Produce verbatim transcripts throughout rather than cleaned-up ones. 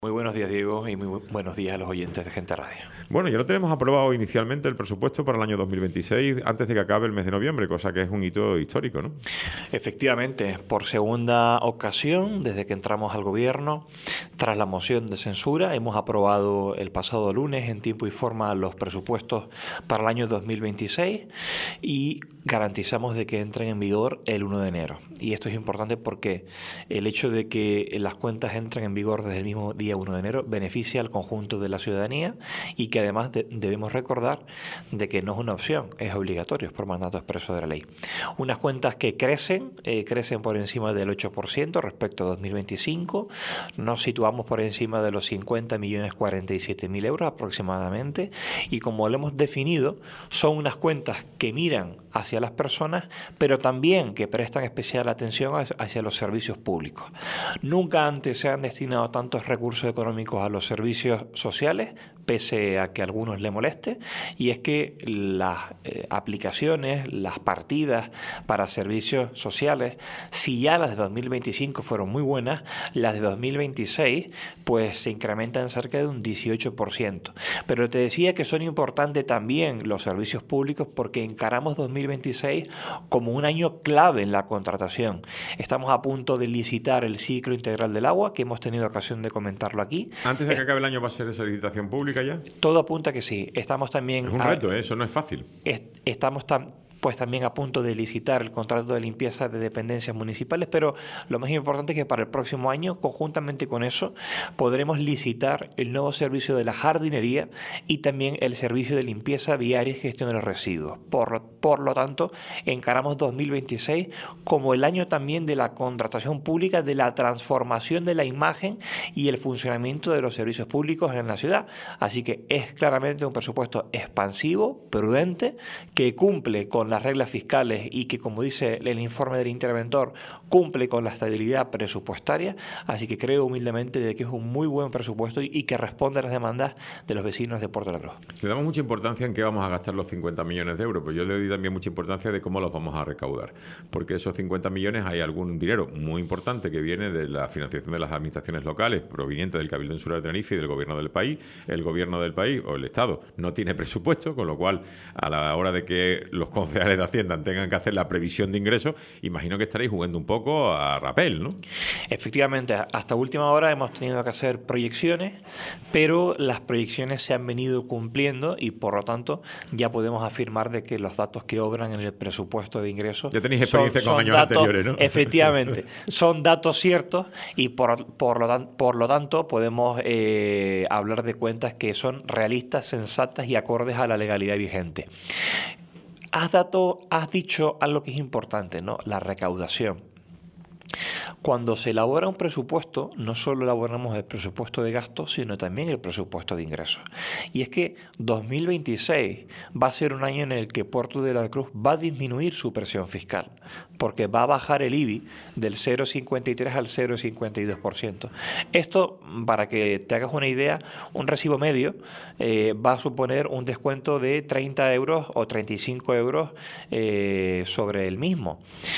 Muy buenos días, Diego, y muy bu- buenos días a los oyentes de Gente Radio. Bueno, ya lo tenemos aprobado inicialmente el presupuesto para el año dos mil veintiséis antes de que acabe el mes de noviembre, cosa que es un hito histórico, ¿no? Efectivamente, por segunda ocasión, desde que entramos al gobierno, tras la moción de censura, hemos aprobado el pasado lunes en tiempo y forma los presupuestos para el año dos mil veintiséis y garantizamos de que entren en vigor el uno de enero. Y esto es importante porque el hecho de que las cuentas entren en vigor desde el mismo día uno de enero beneficia al conjunto de la ciudadanía y que además de- debemos recordar de que no es una opción, es obligatorio, es por mandato expreso de la ley. Unas cuentas que crecen, eh, crecen por encima del ocho por ciento respecto a dos mil veinticinco, nos situamos por encima de los cincuenta millones cuarenta y siete mil euros aproximadamente, y como lo hemos definido, son unas cuentas que miran hacia las personas, pero también que prestan especial atención hacia hacia los servicios públicos. Nunca antes se han destinado tantos recursos económicos a los servicios sociales, pese a que a algunos le moleste, y es que las eh, aplicaciones, las partidas para servicios sociales, si ya las de dos mil veinticinco fueron muy buenas, las de dos mil veintiséis pues se incrementan cerca de un dieciocho por ciento. Pero te decía que son importantes también los servicios públicos porque encaramos dos mil veintiséis como un año clave en la contratación. Estamos a punto de licitar el ciclo integral del agua, que hemos tenido ocasión de comentarlo aquí. Antes de que Es- acabe el año va a ser esa licitación pública ya. Todo apunta que sí. Estamos también Es un a- reto, ¿eh? Eso no es fácil. est- estamos tam- pues también a punto de licitar el contrato de limpieza de dependencias municipales, pero lo más importante es que para el próximo año, conjuntamente con eso, podremos licitar el nuevo servicio de la jardinería y también el servicio de limpieza viaria y gestión de los residuos. Por, por lo tanto, encaramos dos mil veintiséis como el año también de la contratación pública, de la transformación de la imagen y el funcionamiento de los servicios públicos en la ciudad. Así que es claramente un presupuesto expansivo, prudente, que cumple con las reglas fiscales y que, como dice el informe del interventor, cumple con la estabilidad presupuestaria. Así que creo humildemente de que es un muy buen presupuesto y, y que responde a las demandas de los vecinos de Puerto de la Cruz. Le damos mucha importancia en qué vamos a gastar los cincuenta millones de euros, pero yo le doy también mucha importancia de cómo los vamos a recaudar. Porque esos cincuenta millones hay algún dinero muy importante que viene de la financiación de las administraciones locales, proveniente del Cabildo Insular de Tenerife y del gobierno del país. El gobierno del país o el Estado no tiene presupuesto, con lo cual a la hora de que los concejales de Hacienda tengan que hacer la previsión de ingresos, imagino que estaréis jugando un poco a rapel, ¿no? Efectivamente, hasta última hora hemos tenido que hacer proyecciones, pero las proyecciones se han venido cumpliendo y por lo tanto ya podemos afirmar de que los datos que obran en el presupuesto de ingresos Ya tenéis experiencia con años datos, anteriores, ¿no? Efectivamente, son datos ciertos y por, por, lo, tan- por lo tanto podemos eh, hablar de cuentas que son realistas, sensatas y acordes a la legalidad vigente. Has, dato, has dicho algo que es importante, ¿no? La recaudación. Cuando se elabora un presupuesto, no solo elaboramos el presupuesto de gastos, sino también el presupuesto de ingresos. Y es que dos mil veintiséis va a ser un año en el que Puerto de la Cruz va a disminuir su presión fiscal, porque va a bajar el I B I del cero coma cincuenta y tres al cero coma cincuenta y dos por ciento. Esto, para que te hagas una idea, un recibo medio eh, va a suponer un descuento de treinta euros o treinta y cinco euros eh, sobre el mismo.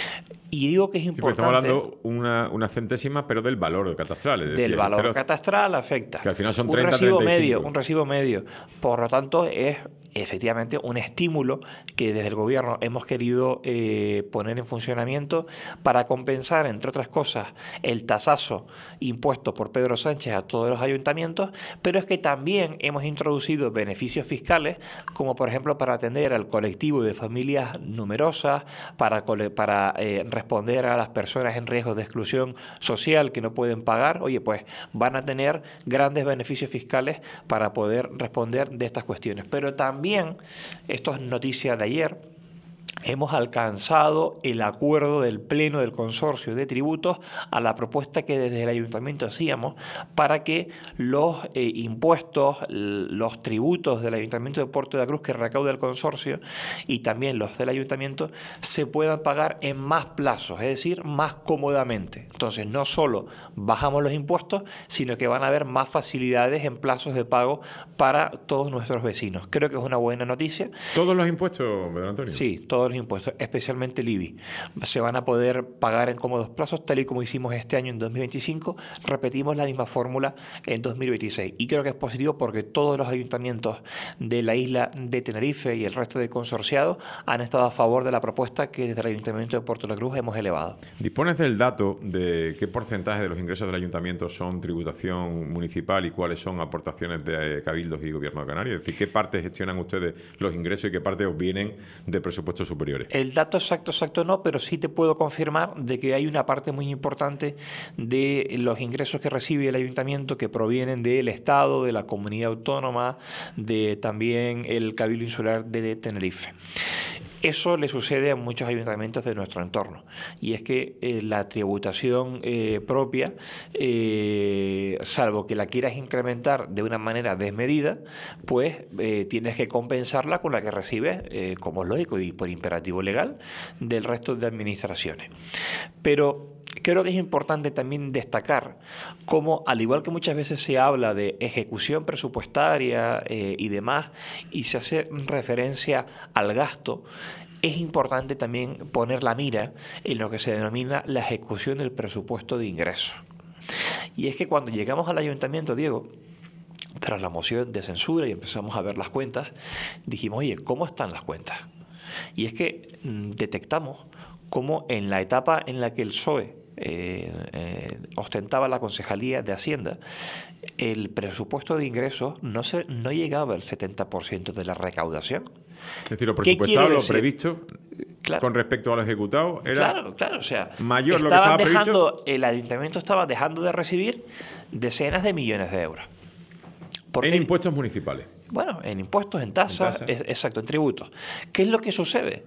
Y digo que es Sí, porque importante... estamos hablando una, una centésima, pero del valor catastral. Es decir, del el valor cero- catastral afecta. que al final son un treinta, recibo treinta y medio, cinco. un recibo medio. Por lo tanto, es efectivamente un estímulo que desde el gobierno hemos querido eh, poner en funcionamiento para compensar, entre otras cosas, el tasazo impuesto por Pedro Sánchez a todos los ayuntamientos, pero es que también hemos introducido beneficios fiscales, como por ejemplo para atender al colectivo de familias numerosas, para, cole- para eh, responder a las personas en riesgo de exclusión social que no pueden pagar. Oye, pues van a tener grandes beneficios fiscales para poder responder de estas cuestiones. Pero también, esto es noticia de ayer, hemos alcanzado el acuerdo del Pleno del Consorcio de Tributos a la propuesta que desde el Ayuntamiento hacíamos para que los eh, impuestos, los tributos del Ayuntamiento de Puerto de la Cruz que recauda el consorcio y también los del Ayuntamiento se puedan pagar en más plazos, es decir, más cómodamente. Entonces, no solo bajamos los impuestos, sino que van a haber más facilidades en plazos de pago para todos nuestros vecinos. Creo que es una buena noticia. ¿Todos los impuestos, Pedro Antonio? Sí, todos los los impuestos, especialmente el I B I. Se van a poder pagar en cómodos plazos, tal y como hicimos este año en dos mil veinticinco. Repetimos la misma fórmula en dos mil veintiséis. Y creo que es positivo porque todos los ayuntamientos de la isla de Tenerife y el resto de consorciados han estado a favor de la propuesta que desde el Ayuntamiento de Puerto de la Cruz hemos elevado. ¿Dispones del dato de qué porcentaje de los ingresos del ayuntamiento son tributación municipal y cuáles son aportaciones de cabildos y gobierno de Canarias? Es decir, ¿qué parte gestionan ustedes los ingresos y qué parte os vienen de presupuestos superiores? El dato exacto, exacto no, pero sí te puedo confirmar de que hay una parte muy importante de los ingresos que recibe el ayuntamiento que provienen del Estado, de la comunidad autónoma, de también el Cabildo Insular de Tenerife. Eso le sucede a muchos ayuntamientos de nuestro entorno, y es que eh, la tributación eh, propia, eh, salvo que la quieras incrementar de una manera desmedida, pues eh, tienes que compensarla con la que recibes, eh, como es lógico y por imperativo legal, del resto de administraciones. Pero creo que es importante también destacar cómo, al igual que muchas veces se habla de ejecución presupuestaria eh, y demás, y se hace referencia al gasto, es importante también poner la mira en lo que se denomina la ejecución del presupuesto de ingresos. Y es que cuando llegamos al ayuntamiento, Diego, tras la moción de censura y empezamos a ver las cuentas, dijimos, oye, ¿cómo están las cuentas? Y es que mmm, detectamos cómo en la etapa en la que el P S O E Eh, eh, ostentaba la Concejalía de Hacienda, el presupuesto de ingresos no se no llegaba al setenta por ciento de la recaudación. Es decir, lo presupuestado, lo previsto, claro, con respecto a lo ejecutado, era claro, claro, o sea, mayor lo que estaba dejando, previsto. El ayuntamiento estaba dejando de recibir decenas de millones de euros. Porque, en impuestos municipales. Bueno, en impuestos, en tasas, en tasa. es, exacto, en tributos. ¿Qué es lo que sucede?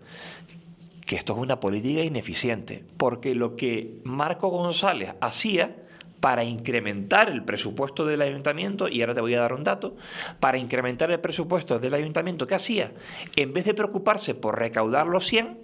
Que esto es una política ineficiente, porque lo que Marco González hacía para incrementar el presupuesto del ayuntamiento, y ahora te voy a dar un dato, para incrementar el presupuesto del ayuntamiento, ¿qué hacía? En vez de preocuparse por recaudar los cien,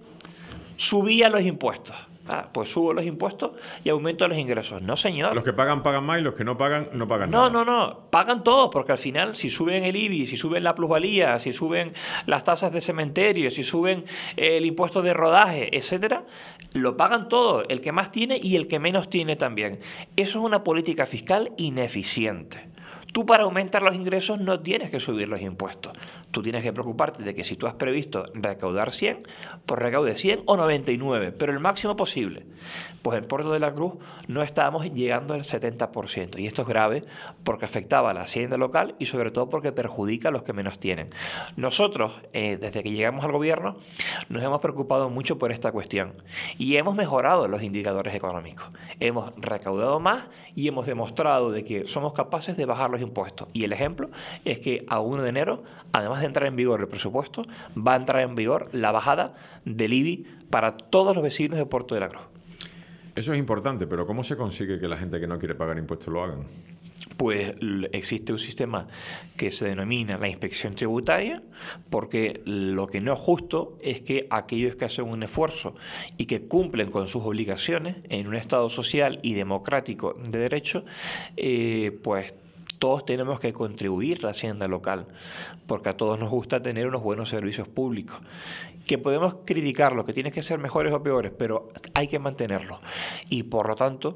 subía los impuestos. Ah, pues subo los impuestos y aumento los ingresos. No, señor. Los que pagan, pagan más, y los que no pagan, no pagan no, nada. No, no, no. Pagan todos, porque al final, si suben el I B I, si suben la plusvalía, si suben las tasas de cementerio, si suben el impuesto de rodaje, etcétera, lo pagan todos, el que más tiene y el que menos tiene también. Eso es una política fiscal ineficiente. Tú, para aumentar los ingresos, no tienes que subir los impuestos. Tú tienes que preocuparte de que si tú has previsto recaudar cien, pues recaude cien o noventa y nueve, pero el máximo posible. Pues en Puerto de la Cruz no estábamos llegando al setenta por ciento. Y esto es grave porque afectaba a la hacienda local y sobre todo porque perjudica a los que menos tienen. Nosotros, eh, desde que llegamos al gobierno, nos hemos preocupado mucho por esta cuestión. Y hemos mejorado los indicadores económicos. Hemos recaudado más y hemos demostrado de que somos capaces de bajar los impuestos. Y el ejemplo es que a primero de enero, además de entrar en vigor el presupuesto, va a entrar en vigor la bajada del I B I para todos los vecinos de Puerto de la Cruz. Eso es importante, pero ¿cómo se consigue que la gente que no quiere pagar impuestos lo hagan? Pues existe un sistema que se denomina la inspección tributaria, porque lo que no es justo es que aquellos que hacen un esfuerzo y que cumplen con sus obligaciones en un Estado social y democrático de derecho, eh, pues todos tenemos que contribuir a la hacienda local, porque a todos nos gusta tener unos buenos servicios públicos. Que podemos criticarlo, que tienen que ser mejores o peores, pero hay que mantenerlos. Y por lo tanto,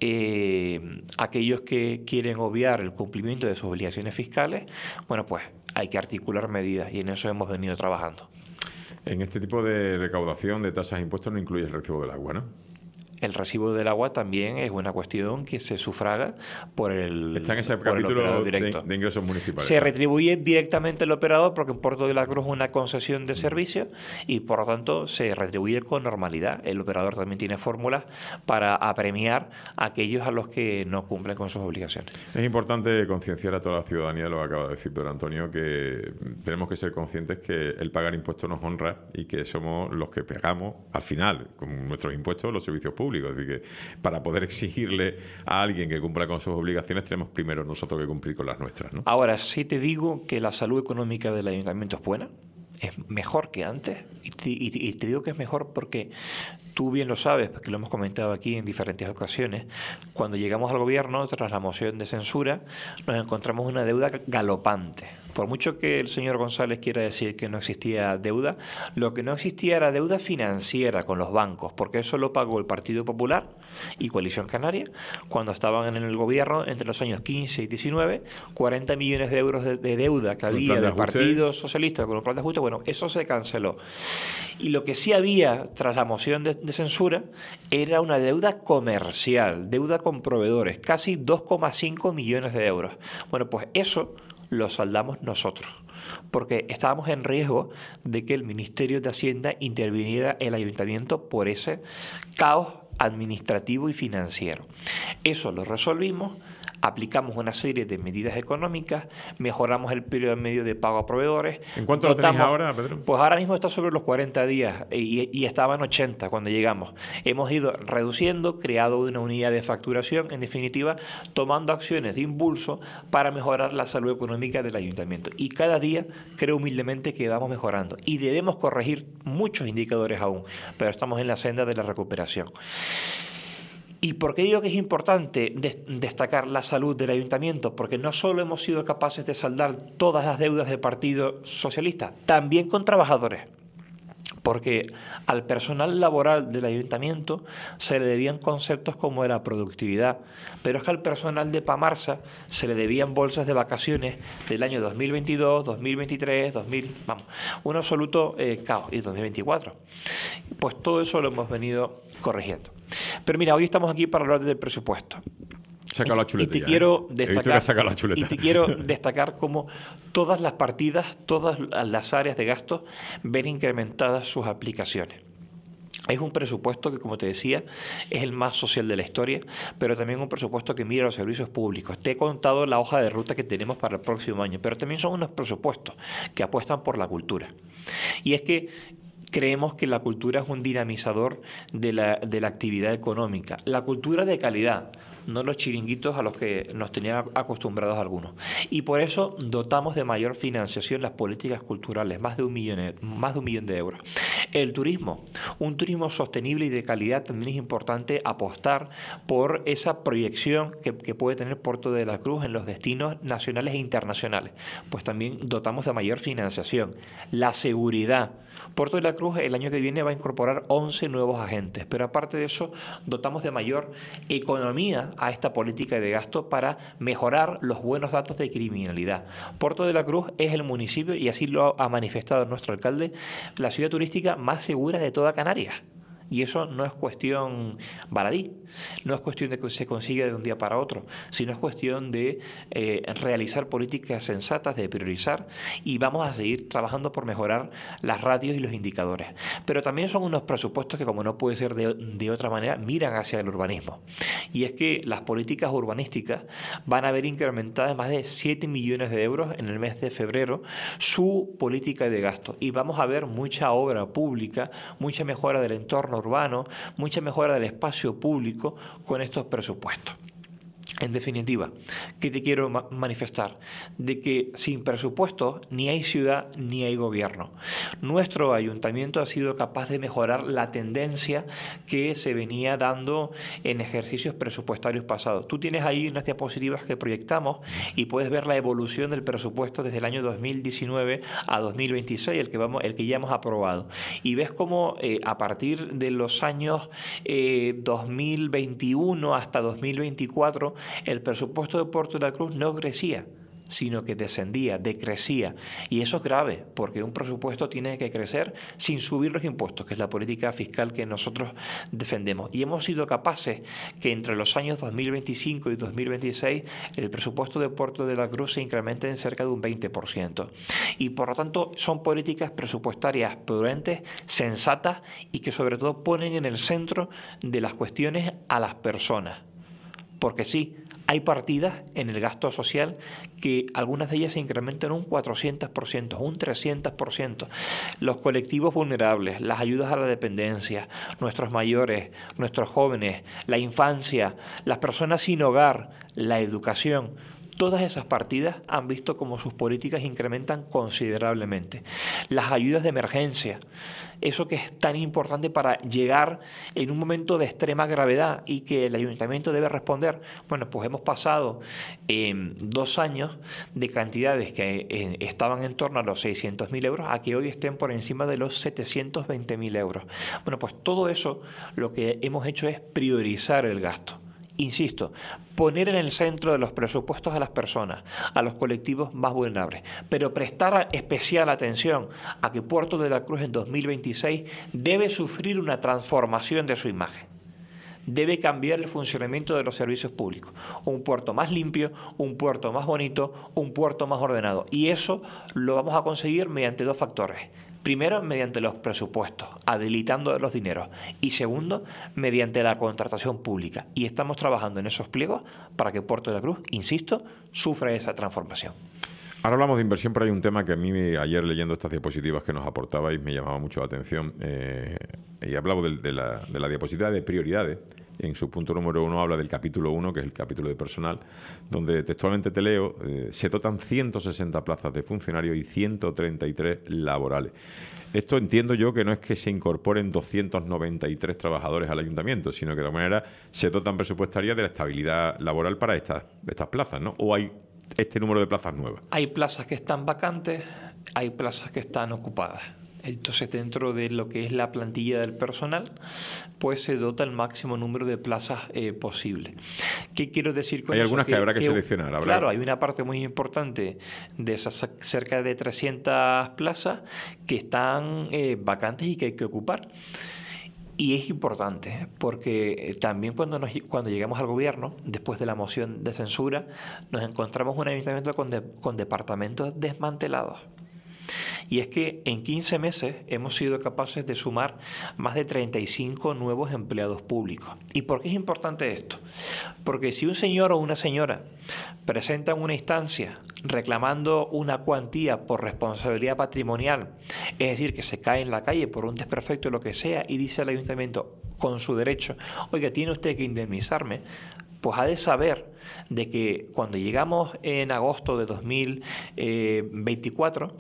eh, aquellos que quieren obviar el cumplimiento de sus obligaciones fiscales, bueno, pues hay que articular medidas y en eso hemos venido trabajando. En este tipo de recaudación de tasas e impuestos no incluye el recibo del agua, ¿no? El recibo del agua también es una cuestión que se sufraga por el, Está en ese por el capítulo operador directo. De, de ingresos municipales. Se retribuye directamente al operador porque en Puerto de la Cruz es una concesión de servicio y por lo tanto se retribuye con normalidad. El operador también tiene fórmulas para apremiar a aquellos a los que no cumplen con sus obligaciones. Es importante concienciar a toda la ciudadanía, lo que acaba de decir don Antonio, que tenemos que ser conscientes que el pagar impuestos nos honra y que somos los que pagamos al final con nuestros impuestos los servicios públicos. Es decir, que para poder exigirle a alguien que cumpla con sus obligaciones tenemos primero nosotros que cumplir con las nuestras, ¿no? Ahora, sí te digo que la salud económica del ayuntamiento es buena, es mejor que antes, y te, y, y te digo que es mejor porque tú bien lo sabes, porque lo hemos comentado aquí en diferentes ocasiones. Cuando llegamos al gobierno, tras la moción de censura, nos encontramos una deuda galopante. Por mucho que el señor González quiera decir que no existía deuda, lo que no existía era deuda financiera con los bancos, porque eso lo pagó el Partido Popular y Coalición Canaria cuando estaban en el gobierno entre los años quince y diecinueve, cuarenta millones de euros de, de deuda que había del Partido Socialista con un plan de ajuste. Bueno, eso se canceló. Y lo que sí había tras la moción de, de censura era una deuda comercial, deuda con proveedores, casi dos coma cinco millones de euros. Bueno, pues eso lo saldamos nosotros, porque estábamos en riesgo de que el Ministerio de Hacienda interviniera el ayuntamiento por ese caos administrativo y financiero. Eso lo resolvimos. Aplicamos una serie de medidas económicas, mejoramos el periodo medio de pago a proveedores. ¿En cuánto lo tenéis ahora, Pedro? Pues ahora mismo está sobre los cuarenta días y, y estaba en ochenta cuando llegamos. Hemos ido reduciendo, creado una unidad de facturación, en definitiva, tomando acciones de impulso para mejorar la salud económica del ayuntamiento. Y cada día creo humildemente que vamos mejorando. Y debemos corregir muchos indicadores aún, pero estamos en la senda de la recuperación. ¿Y por qué digo que es importante des- destacar la salud del ayuntamiento? Porque no solo hemos sido capaces de saldar todas las deudas del Partido Socialista, también con trabajadores. Porque al personal laboral del ayuntamiento se le debían conceptos como la productividad, pero es que al personal de Pamarsa se le debían bolsas de vacaciones del año dos mil veintidós, dos mil veintitrés, dos mil, vamos, un absoluto eh, caos, y dos mil veinticuatro. Pues todo eso lo hemos venido corrigiendo. Pero mira, hoy estamos aquí para hablar del presupuesto. Saca la chuleta. Y te quiero ¿eh? destacar, la chuleta. y te quiero destacar cómo todas las partidas, todas las áreas de gasto ven incrementadas sus aplicaciones. Es un presupuesto que, como te decía, es el más social de la historia, pero también un presupuesto que mira los servicios públicos. Te he contado la hoja de ruta que tenemos para el próximo año, pero también son unos presupuestos que apuestan por la cultura. Y es que creemos que la cultura es un dinamizador de la, de la actividad económica. La cultura de calidad, no los chiringuitos a los que nos tenían acostumbrados algunos. Y por eso dotamos de mayor financiación las políticas culturales, más de un millón, más de un millón de euros. El turismo, un turismo sostenible y de calidad, también es importante apostar por esa proyección que, que puede tener Puerto de la Cruz en los destinos nacionales e internacionales. Pues también dotamos de mayor financiación. La seguridad. Puerto de la Cruz el año que viene va a incorporar once nuevos agentes, pero aparte de eso dotamos de mayor economía a esta política de gasto para mejorar los buenos datos de criminalidad. Puerto de la Cruz es el municipio, y así lo ha manifestado nuestro alcalde, la ciudad turística más segura de toda Canarias. Y eso no es cuestión baladí, no es cuestión de que se consiga de un día para otro, sino es cuestión de eh, realizar políticas sensatas, de priorizar, y vamos a seguir trabajando por mejorar las ratios y los indicadores. Pero también son unos presupuestos que, como no puede ser de, de otra manera, miran hacia el urbanismo. Y es que las políticas urbanísticas van a ver incrementadas más de siete millones de euros en el mes de febrero su política de gasto. Y vamos a ver mucha obra pública, mucha mejora del entorno urbano, mucha mejora del espacio público con estos presupuestos. En definitiva, ¿qué te quiero ma- manifestar? De que sin presupuesto ni hay ciudad ni hay gobierno. Nuestro ayuntamiento ha sido capaz de mejorar la tendencia que se venía dando en ejercicios presupuestarios pasados. Tú tienes ahí unas diapositivas que proyectamos y puedes ver la evolución del presupuesto desde el año dos mil diecinueve a dos mil veintiséis, el que, vamos, el que ya hemos aprobado. Y ves cómo eh, a partir de los años eh, dos mil veintiuno hasta dos mil veinticuatro el presupuesto de Puerto de la Cruz no crecía, sino que descendía, decrecía. Y eso es grave, porque un presupuesto tiene que crecer sin subir los impuestos, que es la política fiscal que nosotros defendemos. Y hemos sido capaces que entre los años dos mil veinticinco y dos mil veintiséis el presupuesto de Puerto de la Cruz se incremente en cerca de un veinte por ciento. Y por lo tanto son políticas presupuestarias prudentes, sensatas, y que sobre todo ponen en el centro de las cuestiones a las personas. Porque sí, hay partidas en el gasto social que algunas de ellas se incrementan un cuatrocientos por ciento, un trescientos por ciento. Los colectivos vulnerables, las ayudas a la dependencia, nuestros mayores, nuestros jóvenes, la infancia, las personas sin hogar, la educación, todas esas partidas han visto cómo sus políticas incrementan considerablemente. Las ayudas de emergencia, eso que es tan importante para llegar en un momento de extrema gravedad y que el ayuntamiento debe responder. Bueno, pues hemos pasado en eh, dos años de cantidades que eh, estaban en torno a los seiscientos mil euros a que hoy estén por encima de los setecientos veinte mil euros. Bueno, pues todo eso lo que hemos hecho es priorizar el gasto. Insisto, poner en el centro de los presupuestos a las personas, a los colectivos más vulnerables, pero prestar especial atención a que Puerto de la Cruz en dos mil veintiséis debe sufrir una transformación de su imagen. Debe cambiar el funcionamiento de los servicios públicos. Un puerto más limpio, un puerto más bonito, un puerto más ordenado. Y eso lo vamos a conseguir mediante dos factores. Primero, mediante los presupuestos, habilitando los dineros. Y segundo, mediante la contratación pública. Y estamos trabajando en esos pliegos para que Puerto de la Cruz, insisto, sufra esa transformación. Ahora hablamos de inversión, pero hay un tema que a mí ayer leyendo estas diapositivas que nos aportabais me llamaba mucho la atención. Eh, y hablaba de, de, la, de la diapositiva de prioridades. En su punto número uno habla del capítulo uno, que es el capítulo de personal, donde textualmente te leo, eh, se dotan ciento sesenta plazas de funcionarios y ciento treinta y tres laborales. Esto entiendo yo que no es que se incorporen doscientos noventa y tres trabajadores al ayuntamiento, sino que de alguna manera se dotan presupuestarias de la estabilidad laboral para estas, estas plazas, ¿no? ¿O hay este número de plazas nuevas? Hay plazas que están vacantes, hay plazas que están ocupadas. Entonces, dentro de lo que es la plantilla del personal, pues se dota el máximo número de plazas eh, posible. ¿Qué quiero decir con hay eso? Hay algunas que, que habrá que, que seleccionar. ¿Habrá? Claro, hay una parte muy importante de esas cerca de trescientas plazas que están eh, vacantes y que hay que ocupar. Y es importante porque también cuando, nos, cuando llegamos al gobierno, después de la moción de censura, nos encontramos un ayuntamiento con, de, con departamentos desmantelados. Y es que en quince meses hemos sido capaces de sumar más de treinta y cinco nuevos empleados públicos. ¿Y por qué es importante esto? Porque si un señor o una señora presentan una instancia reclamando una cuantía por responsabilidad patrimonial, es decir, que se cae en la calle por un desperfecto o lo que sea, y dice al ayuntamiento con su derecho, oiga, tiene usted que indemnizarme, pues ha de saber de que cuando llegamos en agosto de dos mil veinticuatro,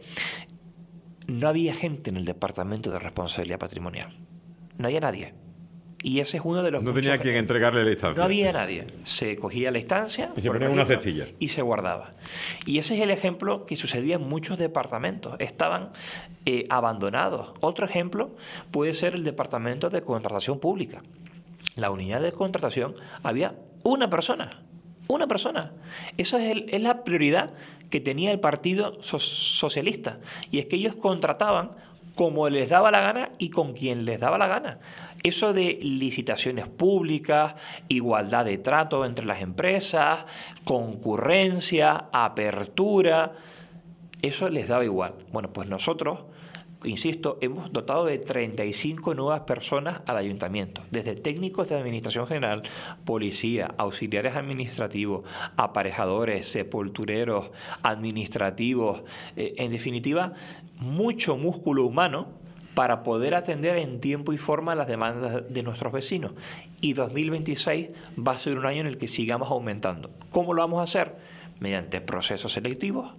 no había gente en el Departamento de Responsabilidad Patrimonial. No había nadie. Y ese es uno de los... No tenía quien entregarle la instancia. No había nadie. Se cogía la instancia... Y se ponía una cestilla. Y se guardaba. Y ese es el ejemplo que sucedía en muchos departamentos. Estaban eh, abandonados. Otro ejemplo puede ser el Departamento de Contratación Pública. La unidad de contratación había una persona. Una persona. Esa es, el, es la prioridad que tenía el Partido so- Socialista. Y es que ellos contrataban como les daba la gana y con quien les daba la gana. Eso de licitaciones públicas, igualdad de trato entre las empresas, concurrencia, apertura, eso les daba igual. Bueno, pues nosotros, insisto, hemos dotado de treinta y cinco nuevas personas al ayuntamiento, desde técnicos de administración general, policía, auxiliares administrativos, aparejadores, sepultureros, administrativos, eh, en definitiva, mucho músculo humano para poder atender en tiempo y forma las demandas de nuestros vecinos. Y dos mil veintiséis va a ser un año en el que sigamos aumentando. ¿Cómo lo vamos a hacer? Mediante procesos selectivos,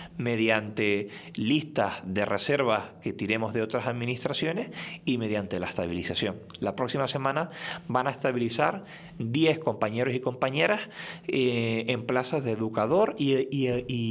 mediante listas de reservas que tiremos de otras administraciones y mediante la estabilización. La próxima semana van a estabilizar diez compañeros y compañeras eh, en plazas de educador y, y,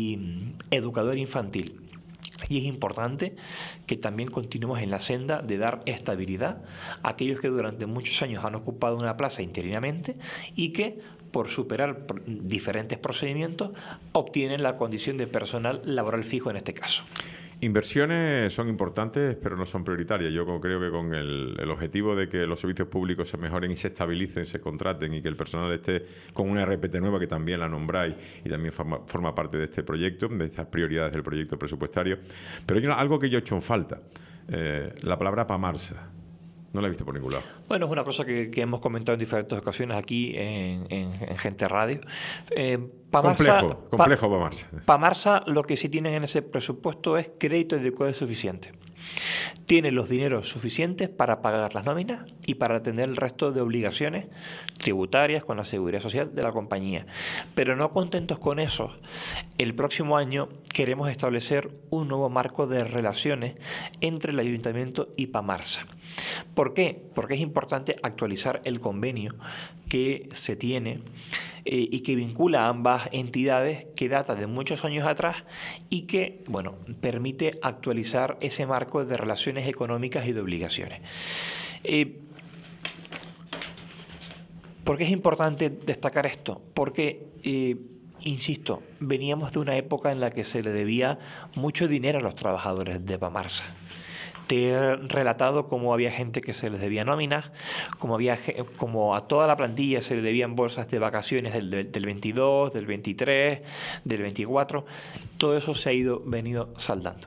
y educador infantil. Y es importante que también continuemos en la senda de dar estabilidad a aquellos que durante muchos años han ocupado una plaza interinamente y que, por superar diferentes procedimientos, obtienen la condición de personal laboral fijo en este caso. Inversiones son importantes, pero no son prioritarias. Yo creo que con el, el objetivo de que los servicios públicos se mejoren y se estabilicen, se contraten y que el personal esté con una R P T nueva, que también la nombráis y también forma, forma parte de este proyecto, de estas prioridades del proyecto presupuestario. Pero hay una, algo que yo he hecho en falta, eh, la palabra PAMARSA. No la he visto por ningún lado. Bueno, es una cosa que, que hemos comentado en diferentes ocasiones aquí en, en, en Gente Radio. Eh, PAMARSA, complejo, complejo PAMARSA. PAMARSA lo que sí tienen en ese presupuesto es crédito de liquidez suficiente. Tiene los dineros suficientes para pagar las nóminas y para atender el resto de obligaciones tributarias con la seguridad social de la compañía. Pero no contentos con eso, el próximo año queremos establecer un nuevo marco de relaciones entre el Ayuntamiento y Pamarsa. ¿Por qué? Porque es importante actualizar el convenio que se tiene eh, y que vincula a ambas entidades, que data de muchos años atrás y que, bueno, permite actualizar ese marco de relaciones económicas y de obligaciones. Eh, ¿Por qué es importante destacar esto? Porque, eh, insisto, veníamos de una época en la que se le debía mucho dinero a los trabajadores de Pamarsa. Te he relatado cómo había gente que se les debía nóminas, como había como a toda la plantilla se le debían bolsas de vacaciones del, del veintidós, del veintitrés, del veinticuatro. Todo eso se ha ido venido saldando.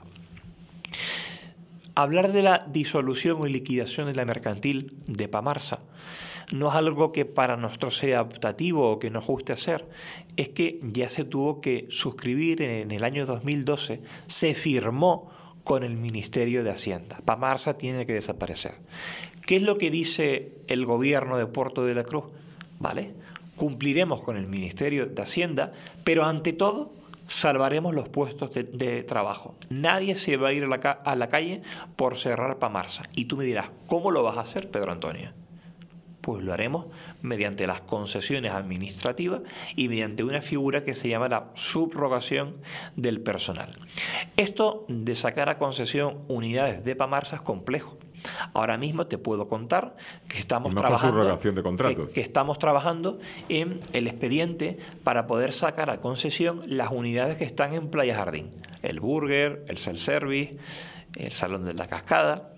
Hablar de la disolución o liquidación de la mercantil de Pamarsa no es algo que para nosotros sea optativo o que nos guste hacer. Es que ya se tuvo que suscribir en el año dos mil doce, se firmó con el Ministerio de Hacienda. Pamarsa tiene que desaparecer. ¿Qué es lo que dice el gobierno de Puerto de la Cruz? ¿Vale? Cumpliremos con el Ministerio de Hacienda, pero ante todo salvaremos los puestos de, de trabajo. Nadie se va a ir a la, a la calle por cerrar Pamarsa. Y tú me dirás, ¿cómo lo vas a hacer, Pedro Antonio? Pues lo haremos mediante las concesiones administrativas y mediante una figura que se llama la subrogación del personal. Esto de sacar a concesión unidades de Pamarsa es complejo. Ahora mismo te puedo contar que estamos trabajando subrogación de contratos. Que, que estamos trabajando en el expediente para poder sacar a concesión las unidades que están en Playa Jardín. El Burger, el Self-Service, el Salón de la Cascada.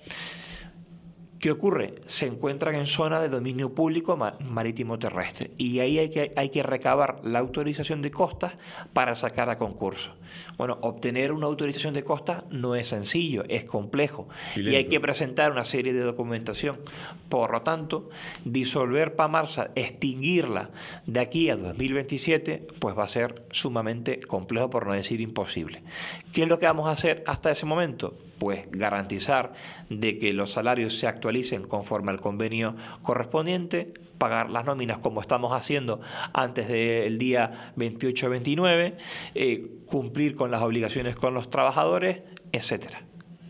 ¿Qué ocurre? Se encuentran en zona de dominio público marítimo terrestre y ahí hay que, hay que recabar la autorización de costas para sacar a concurso. Bueno, obtener una autorización de costas no es sencillo, es complejo y, y hay que presentar una serie de documentación. Por lo tanto, disolver Pamarsa, extinguirla de aquí a dos mil veintisiete, pues va a ser sumamente complejo, por no decir imposible. ¿Qué es lo que vamos a hacer hasta ese momento? Pues garantizar de que los salarios se actualicen conforme al convenio correspondiente, pagar las nóminas como estamos haciendo antes del día veintiocho veintinueve, eh, cumplir con las obligaciones con los trabajadores, etcétera.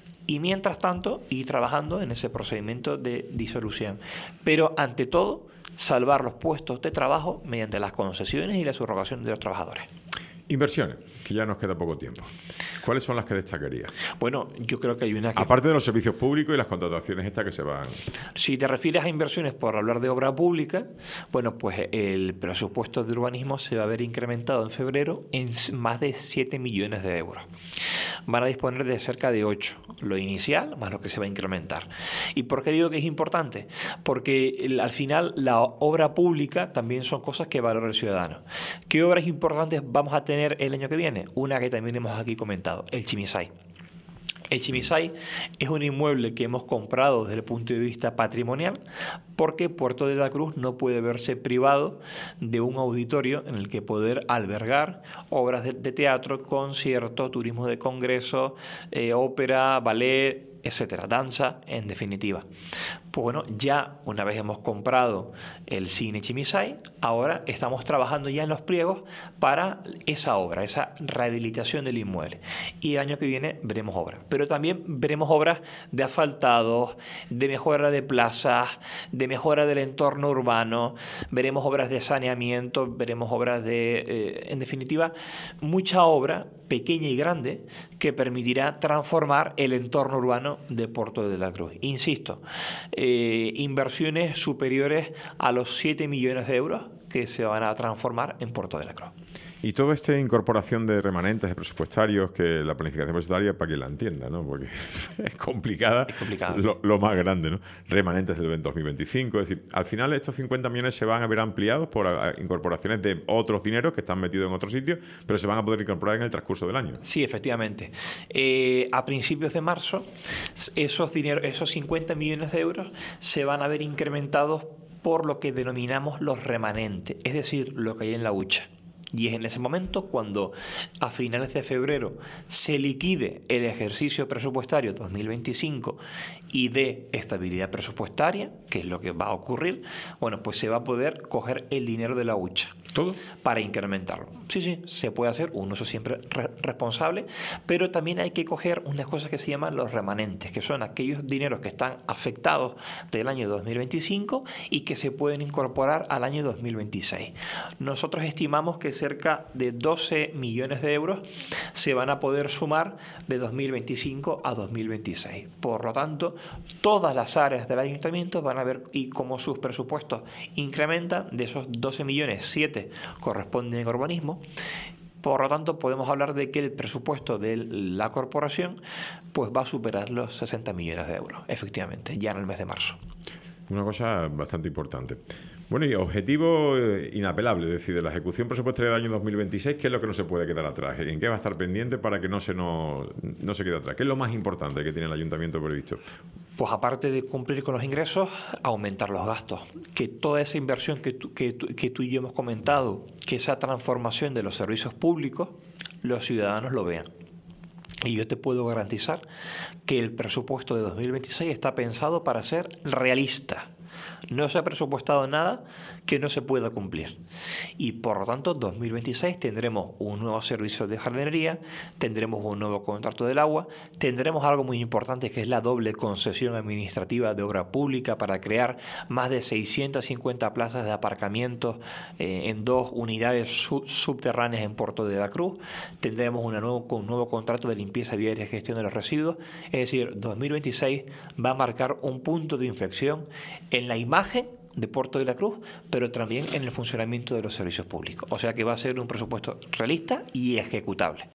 Y mientras tanto, ir trabajando en ese procedimiento de disolución. Pero ante todo, salvar los puestos de trabajo mediante las concesiones y la subrogación de los trabajadores. Inversiones, que ya nos queda poco tiempo. ¿Cuáles son las que destacaría? Bueno, yo creo que hay una que... Aparte de los servicios públicos y las contrataciones estas que se van... Si te refieres a inversiones por hablar de obra pública, bueno, pues el presupuesto de urbanismo se va a ver incrementado en febrero en más de siete millones de euros. Van a disponer de cerca de ocho, lo inicial más lo que se va a incrementar. ¿Y por qué digo que es importante? Porque el, al final la obra pública también son cosas que valora el ciudadano. ¿Qué obras importantes vamos a tener el año que viene? Una que también hemos aquí comentado, el Chimisay. El Chimisay es un inmueble que hemos comprado desde el punto de vista patrimonial porque Puerto de la Cruz no puede verse privado de un auditorio en el que poder albergar obras de, de teatro, conciertos, turismo de congreso, eh, ópera, ballet, etcétera, danza, en definitiva. Pues bueno, ya una vez hemos comprado el cine Chimisay, ahora estamos trabajando ya en los pliegos para esa obra, esa rehabilitación del inmueble. Y el año que viene veremos obras. Pero también veremos obras de asfaltados, de mejora de plazas, de mejora del entorno urbano, veremos obras de saneamiento, veremos obras de, eh, en definitiva, mucha obra pequeña y grande que permitirá transformar el entorno urbano de Puerto de la Cruz. Insisto, eh, inversiones superiores a los siete millones de euros que se van a transformar en Puerto de la Cruz. Y toda esta incorporación de remanentes, de presupuestarios, que la planificación presupuestaria, para que la entienda, ¿no? Porque es complicada, es complicado, lo, sí. lo más grande, ¿no? Remanentes del dos mil veinticinco, es decir, al final estos cincuenta millones se van a ver ampliados por a, a incorporaciones de otros dineros que están metidos en otros sitios, pero se van a poder incorporar en el transcurso del año. Sí, efectivamente. Eh, a principios de marzo, esos, dinero, esos cincuenta millones de euros se van a ver incrementados por lo que denominamos los remanentes, es decir, lo que hay en la hucha. Y es en ese momento cuando a finales de febrero se liquide el ejercicio presupuestario dos mil veinticinco y de estabilidad presupuestaria, que es lo que va a ocurrir, bueno, pues se va a poder coger el dinero de la hucha. ¿Todo? Para incrementarlo. Sí, sí, se puede hacer un uso siempre re responsable, pero también hay que coger unas cosas que se llaman los remanentes, que son aquellos dineros que están afectados del año dos mil veinticinco y que se pueden incorporar al año dos mil veintiséis. Nosotros estimamos que cerca de doce millones de euros se van a poder sumar de dos mil veinticinco a dos mil veintiséis. Por lo tanto, todas las áreas del ayuntamiento van a ver y cómo sus presupuestos incrementan. De esos doce millones, siete corresponden a urbanismo. Por lo tanto, podemos hablar de que el presupuesto de la corporación pues va a superar los sesenta millones de euros, efectivamente, ya en el mes de marzo. Una cosa bastante importante. Bueno, y objetivo eh, inapelable, es decir, de la ejecución presupuestaria del año dos mil veintiséis, ¿qué es lo que no se puede quedar atrás? ¿En qué va a estar pendiente para que no se, no, no se quede atrás? ¿Qué es lo más importante que tiene el ayuntamiento previsto? Pues aparte de cumplir con los ingresos, aumentar los gastos. Que toda esa inversión que tú, que, que tú y yo hemos comentado, que esa transformación de los servicios públicos, los ciudadanos lo vean. Y yo te puedo garantizar que el presupuesto de dos mil veintiséis está pensado para ser realista. No se ha presupuestado nada que no se pueda cumplir. Y por lo tanto, dos mil veintiséis tendremos un nuevo servicio de jardinería, tendremos un nuevo contrato del agua, tendremos algo muy importante que es la doble concesión administrativa de obra pública para crear más de seiscientas cincuenta plazas de aparcamientos eh, en dos unidades sub subterráneas en Puerto de la Cruz. Tendremos una nuevo, un nuevo contrato de limpieza viaria y gestión de los residuos. Es decir, dos mil veintiséis va a marcar un punto de inflexión en la imagen de Puerto de la Cruz, pero también en el funcionamiento de los servicios públicos. O sea que va a ser un presupuesto realista y ejecutable.